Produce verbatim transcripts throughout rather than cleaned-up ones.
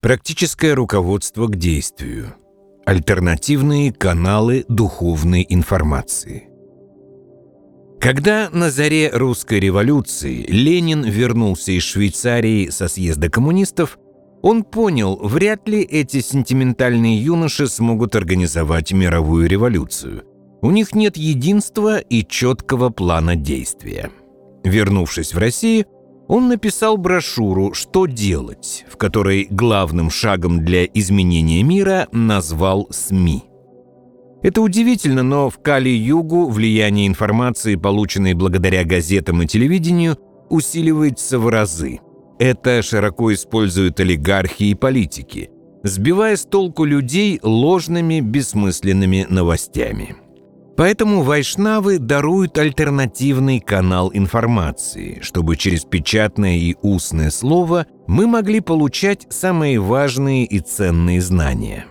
Практическое руководство к действию. Альтернативные каналы духовной информации. Когда на заре русской революции Ленин вернулся из Швейцарии со съезда коммунистов, он понял, вряд ли эти сентиментальные юноши смогут организовать мировую революцию. У них нет единства и четкого плана действия. Вернувшись в Россию, он написал брошюру «Что делать?», в которой главным шагом для изменения мира назвал СМИ. Это удивительно, но в Кали-Югу влияние информации, полученной благодаря газетам и телевидению, усиливается в разы. Это широко используют олигархи и политики, сбивая с толку людей ложными, бессмысленными новостями. Поэтому вайшнавы даруют альтернативный канал информации, чтобы через печатное и устное слово мы могли получать самые важные и ценные знания.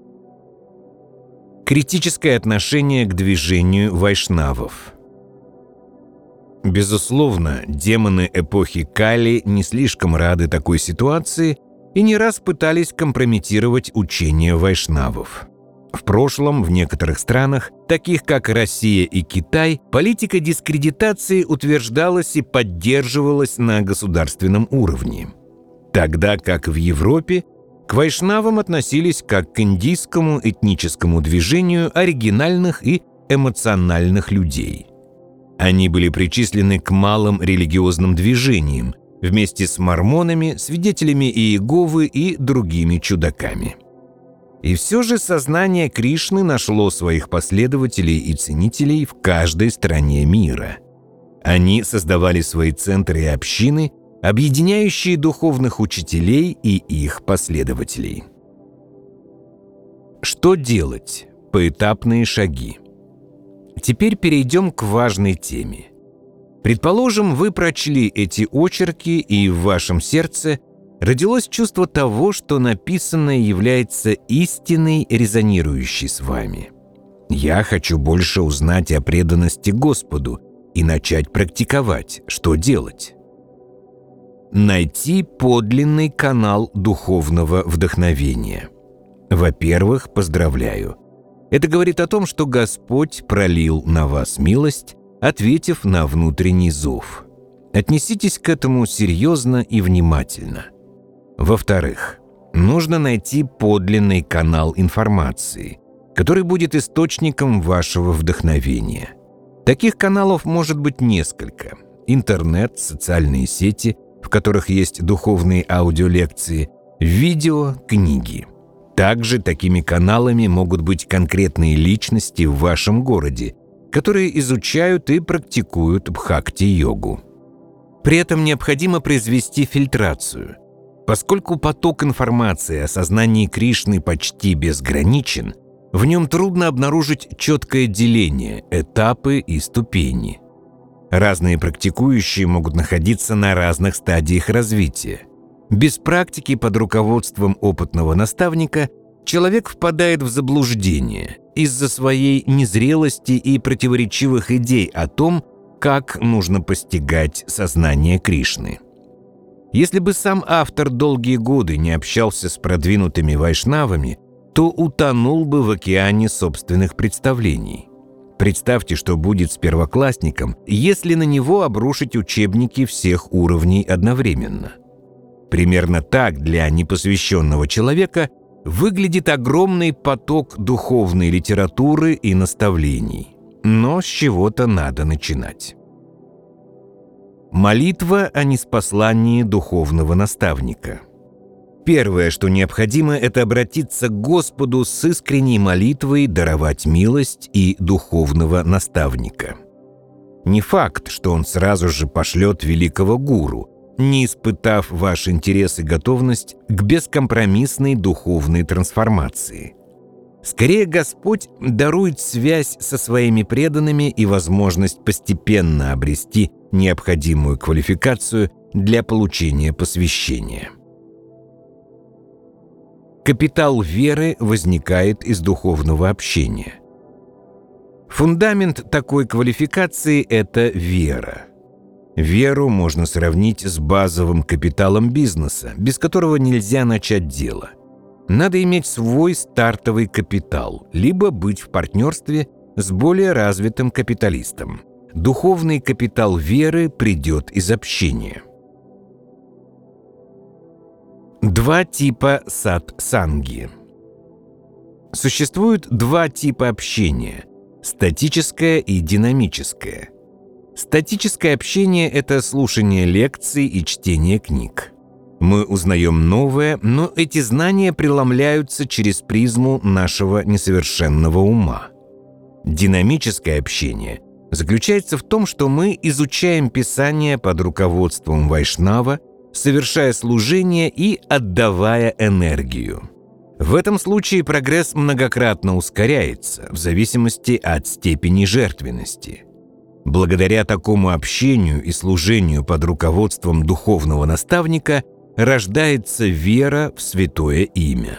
Критическое отношение к движению вайшнавов. Безусловно, демоны эпохи Кали не слишком рады такой ситуации и не раз пытались компрометировать учение вайшнавов. В прошлом в некоторых странах, таких как Россия и Китай, политика дискредитации утверждалась и поддерживалась на государственном уровне. Тогда как в Европе к вайшнавам относились как к индийскому этническому движению оригинальных и эмоциональных людей. Они были причислены к малым религиозным движениям, вместе с мормонами, свидетелями Иеговы и другими чудаками. И все же сознание Кришны нашло своих последователей и ценителей в каждой стране мира. Они создавали свои центры и общины, объединяющие духовных учителей и их последователей. Что делать? Поэтапные шаги. Теперь перейдем к важной теме. Предположим, вы прочли эти очерки, и в вашем сердце родилось чувство того, что написанное является истиной, резонирующей с вами. Я хочу больше узнать о преданности Господу и начать практиковать. Что делать? Найти подлинный канал духовного вдохновения. Во-первых, поздравляю. Это говорит о том, что Господь пролил на вас милость, ответив на внутренний зов. Отнеситесь к этому серьезно и внимательно. Во-вторых, нужно найти подлинный канал информации, который будет источником вашего вдохновения. Таких каналов может быть несколько. Интернет, социальные сети, в которых есть духовные аудиолекции, видео, книги. Также такими каналами могут быть конкретные личности в вашем городе, которые изучают и практикуют бхакти-йогу. При этом необходимо произвести фильтрацию. Поскольку поток информации о сознании Кришны почти безграничен, в нем трудно обнаружить четкое деление, этапы и ступени. Разные практикующие могут находиться на разных стадиях развития. Без практики под руководством опытного наставника человек впадает в заблуждение из-за своей незрелости и противоречивых идей о том, как нужно постигать сознание Кришны. Если бы сам автор долгие годы не общался с продвинутыми вайшнавами, то утонул бы в океане собственных представлений. Представьте, что будет с первоклассником, если на него обрушить учебники всех уровней одновременно. Примерно так для непосвященного человека выглядит огромный поток духовной литературы и наставлений. Но с чего-то надо начинать. Молитва о ниспослании духовного наставника. Первое, что необходимо, это обратиться к Господу с искренней молитвой даровать милость и духовного наставника. Не факт, что он сразу же пошлет великого гуру, не испытав ваш интерес и готовность к бескомпромиссной духовной трансформации. Скорее, Господь дарует связь со своими преданными и возможность постепенно обрести необходимую квалификацию для получения посвящения. Капитал веры возникает из духовного общения. Фундамент такой квалификации – это вера. Веру можно сравнить с базовым капиталом бизнеса, без которого нельзя начать дело. Надо иметь свой стартовый капитал, либо быть в партнерстве с более развитым капиталистом. Духовный капитал веры придет из общения. Два типа сатсанги. Существует два типа общения – статическое и динамическое. Статическое общение – это слушание лекций и чтение книг. Мы узнаем новое, но эти знания преломляются через призму нашего несовершенного ума. Динамическое общение заключается в том, что мы изучаем Писание под руководством Вайшнава, совершая служение и отдавая энергию. В этом случае прогресс многократно ускоряется в зависимости от степени жертвенности. Благодаря такому общению и служению под руководством духовного наставника рождается вера в святое имя.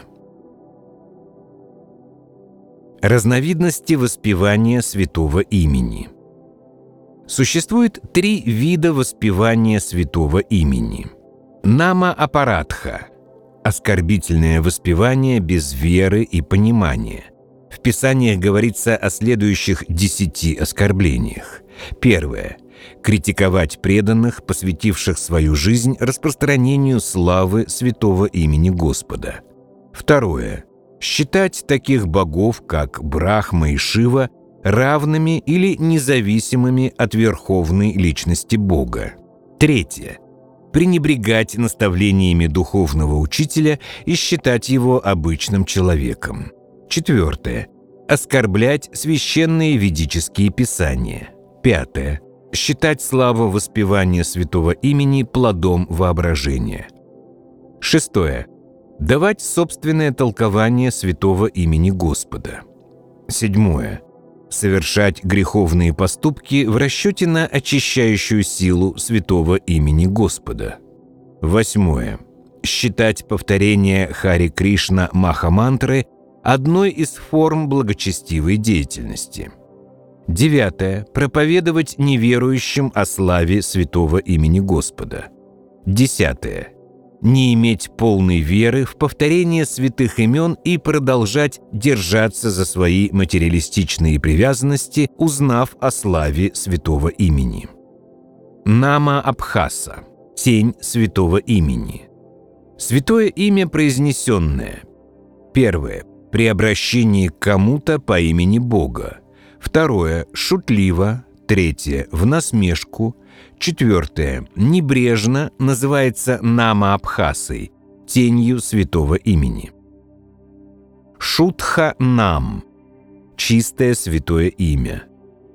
Разновидности воспевания святого имени. Существует три вида воспевания святого имени. Нама-апарадха – оскорбительное воспевание без веры и понимания. В Писаниях говорится о следующих десяти оскорблениях. Первое. Критиковать преданных, посвятивших свою жизнь распространению славы святого имени Господа. Второе. Считать таких богов, как Брахма и Шива, равными или независимыми от верховной личности Бога. Третье. Пренебрегать наставлениями духовного учителя и считать его обычным человеком. Четвертое. Оскорблять священные ведические писания. Пятое. Считать славу воспевания святого имени плодом воображения. Шестое. Давать собственное толкование святого имени Господа. Седьмое. Совершать греховные поступки в расчете на очищающую силу святого имени Господа. Восьмое. Считать повторение Хари Кришна Маха-мантры одной из форм благочестивой деятельности. Девятое. Проповедовать неверующим о славе святого имени Господа. Десятое. Не иметь полной веры в повторение святых имен и продолжать держаться за свои материалистичные привязанности, узнав о славе святого имени. Нама-абхаса – тень святого имени. Святое имя произнесенное. Первое. При обращении к кому-то по имени Бога. Второе. Шутливо. Третье. В насмешку. Четвертое. Небрежно называется нама-абхасой, тенью святого имени. Шутха-нам – чистое святое имя.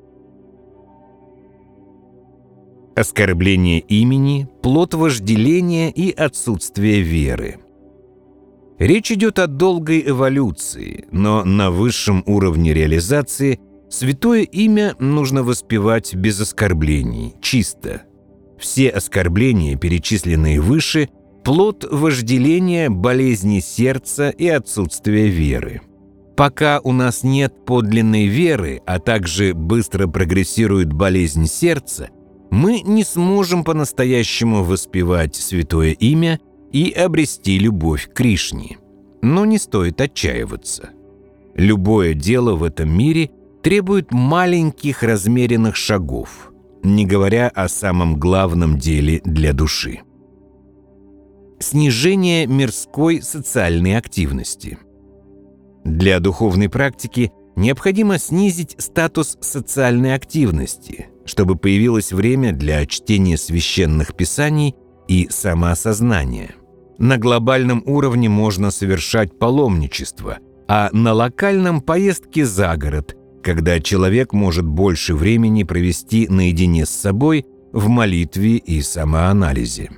Оскорбление имени, плод вожделения и отсутствие веры. Речь идет о долгой эволюции, но на высшем уровне реализации святое имя нужно воспевать без оскорблений, чисто. Все оскорбления, перечисленные выше, плод вожделения, болезни сердца и отсутствия веры. Пока у нас нет подлинной веры, а также быстро прогрессирует болезнь сердца, мы не сможем по-настоящему воспевать святое имя и обрести любовь к Кришне. Но не стоит отчаиваться. Любое дело в этом мире требует маленьких размеренных шагов, не говоря о самом главном деле для души. Снижение мирской социальной активности. Для духовной практики необходимо снизить статус социальной активности, чтобы появилось время для чтения священных писаний и самоосознания. На глобальном уровне можно совершать паломничество, а на локальном – поездки за город, когда человек может больше времени провести наедине с собой в молитве и самоанализе.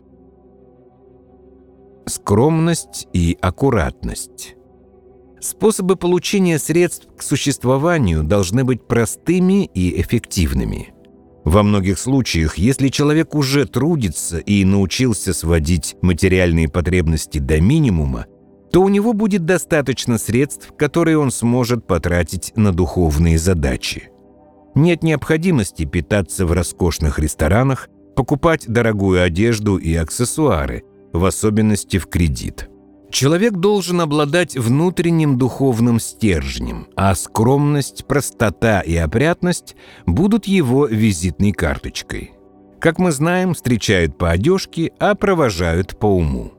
Скромность и аккуратность. Способы получения средств к существованию должны быть простыми и эффективными. Во многих случаях, если человек уже трудится и научился сводить материальные потребности до минимума, то у него будет достаточно средств, которые он сможет потратить на духовные задачи. Нет необходимости питаться в роскошных ресторанах покупать дорогую одежду и аксессуары, в особенности в кредит. Человек должен обладать внутренним духовным стержнем, а скромность, простота и опрятность будут его визитной карточкой. Как мы знаем, встречают по одежке, а провожают по уму.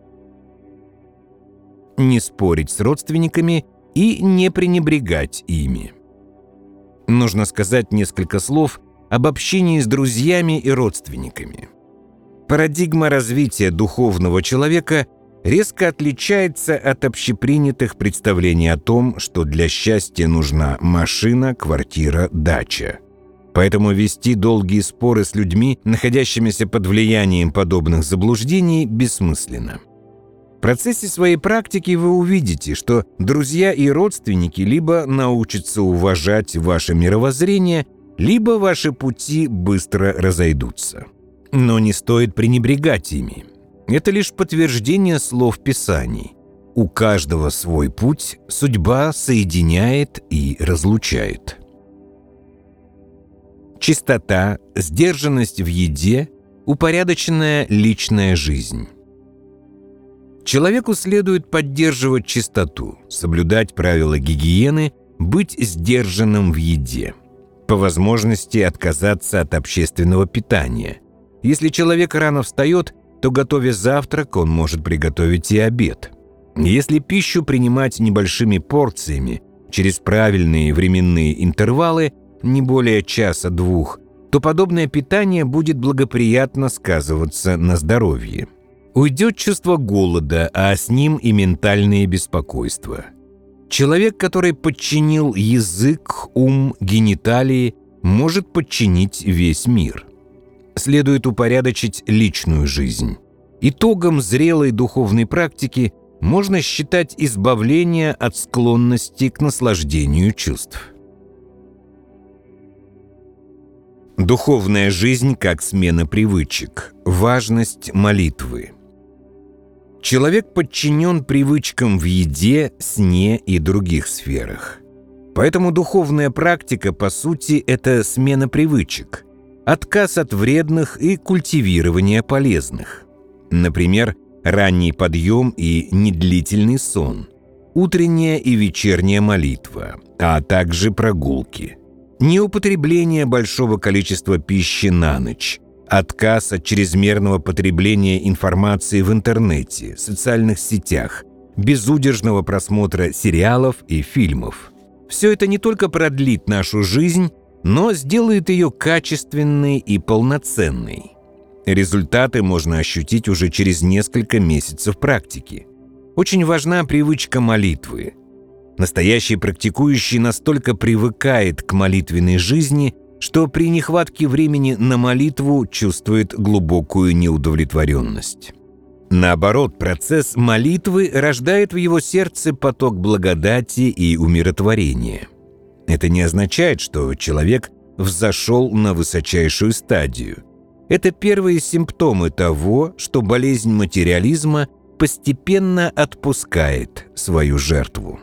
Не спорить с родственниками и не пренебрегать ими. Нужно сказать несколько слов об общении с друзьями и родственниками. Парадигма развития духовного человека резко отличается от общепринятых представлений о том, что для счастья нужна машина, квартира, дача. Поэтому вести долгие споры с людьми, находящимися под влиянием подобных заблуждений, бессмысленно. В процессе своей практики вы увидите, что друзья и родственники либо научатся уважать ваше мировоззрение, либо ваши пути быстро разойдутся. Но не стоит пренебрегать ими. Это лишь подтверждение слов Писаний. У каждого свой путь, судьба соединяет и разлучает. Чистота, сдержанность в еде, упорядоченная личная жизнь. Человеку следует поддерживать чистоту, соблюдать правила гигиены, быть сдержанным в еде. По возможности отказаться от общественного питания. Если человек рано встает, то, готовя завтрак, он может приготовить и обед. Если пищу принимать небольшими порциями, через правильные временные интервалы, не более часа-двух, то подобное питание будет благоприятно сказываться на здоровье. Уйдет чувство голода, а с ним и ментальные беспокойства. Человек, который подчинил язык, ум, гениталии, может подчинить весь мир. Следует упорядочить личную жизнь. Итогом зрелой духовной практики можно считать избавление от склонности к наслаждению чувств. Духовная жизнь как смена привычек. Важность молитвы. Человек подчинен привычкам в еде, сне и других сферах. Поэтому духовная практика, по сути, это смена привычек, отказ от вредных и культивирование полезных. Например, ранний подъем и недлительный сон, утренняя и вечерняя молитва, а также прогулки. Неупотребление большого количества пищи на ночь, отказ от чрезмерного потребления информации в интернете, социальных сетях, безудержного просмотра сериалов и фильмов. Все это не только продлит нашу жизнь, но сделает ее качественной и полноценной. Результаты можно ощутить уже через несколько месяцев практики. Очень важна привычка молитвы. Настоящий практикующий настолько привыкает к молитвенной жизни, что при нехватке времени на молитву чувствует глубокую неудовлетворенность. Наоборот, процесс молитвы рождает в его сердце поток благодати и умиротворения. Это не означает, что человек взошел на высочайшую стадию. Это первые симптомы того, что болезнь материализма постепенно отпускает свою жертву.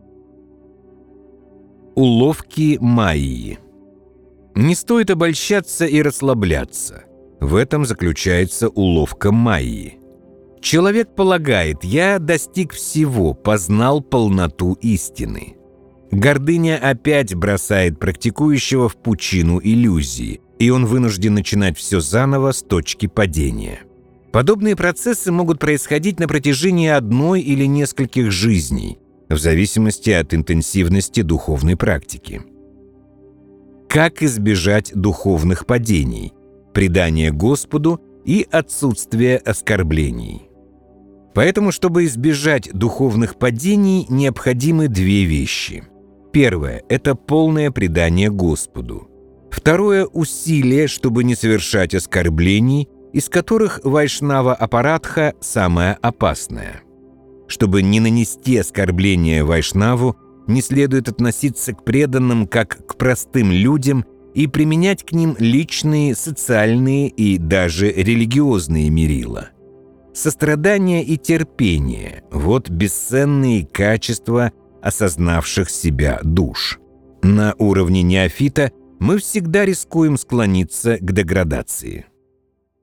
Уловки Майи. Не стоит обольщаться и расслабляться. В этом заключается уловка Майи. Человек полагает: «Я достиг всего, познал полноту истины». Гордыня опять бросает практикующего в пучину иллюзии, и он вынужден начинать все заново с точки падения. Подобные процессы могут происходить на протяжении одной или нескольких жизней, в зависимости от интенсивности духовной практики. Как избежать духовных падений, предания Господу и отсутствия оскорблений? Поэтому, чтобы избежать духовных падений, необходимы две вещи. Первое – это полное предание Господу. Второе – усилие, чтобы не совершать оскорблений, из которых вайшнава-апарадха самое опасное. Чтобы не нанести оскорбление вайшнаву, не следует относиться к преданным как к простым людям и применять к ним личные, социальные и даже религиозные мерила. Сострадание и терпение – вот бесценные качества осознавших себя душ. На уровне неофита мы всегда рискуем склониться к деградации.